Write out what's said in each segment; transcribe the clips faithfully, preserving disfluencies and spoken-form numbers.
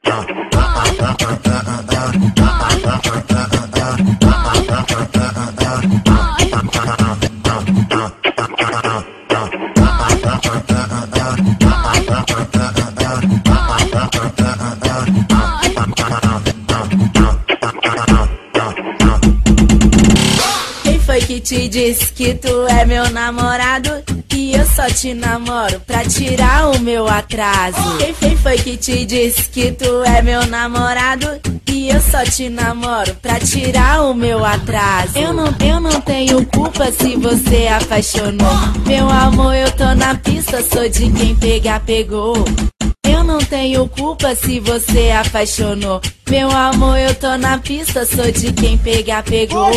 Quem foi que te disse que tu é meu namorado? Que eu só te namoro pra tirar o meu atraso. Quem, quem foi que te disse que tu é meu namorado? Que eu só te namoro pra tirar o meu atraso. Eu não, eu não tenho culpa se você apaixonou. Meu amor, eu tô na pista, sou de quem pegar, pegou. Eu não tenho culpa se você apaixonou. Meu amor, eu tô na pista, sou de quem pegar, pegou.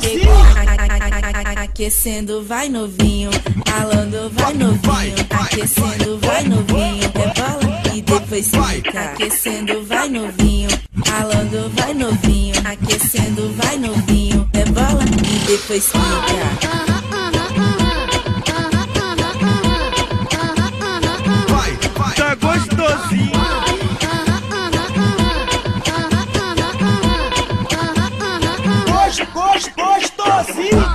Aquecendo, vai novinho. Falando, vai novinho. Aquecendo, vai novinho. Rebola e depois fica. Aquecendo, vai novinho. Falando, vai novinho. Aquecendo, vai novinho. Rebola e depois fica. Tá gostosinho. Gosto, gosto, gostosinho.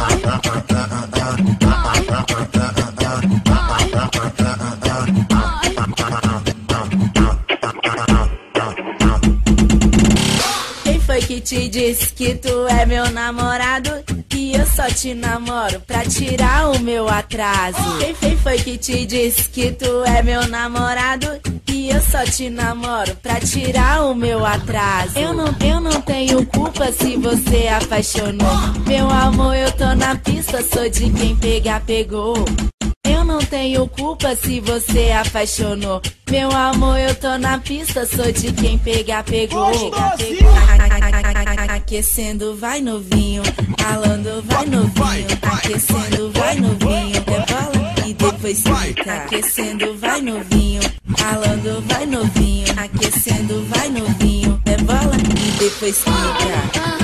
Quem foi que te disse que tu é meu namorado? Que eu só te namoro pra tirar o meu atraso. Quem, quem foi que te disse que tu é meu namorado? Que eu só te namoro pra tirar o meu atraso. Eu não, eu não tenho culpa se você apaixonou. Meu amor, eu tô na pista, sou de quem pegar, pegou. Eu não tenho culpa se você apaixonou. Meu amor, eu tô na pista, sou de quem pegar, pegou. Aquecendo, vai novinho. Falando, vai novinho. Aquecendo, vai novinho. Rebola e depois fica. Aquecendo, vai novinho. Falando, vai novinho. Aquecendo, vai novinho. Rebola e depois fica.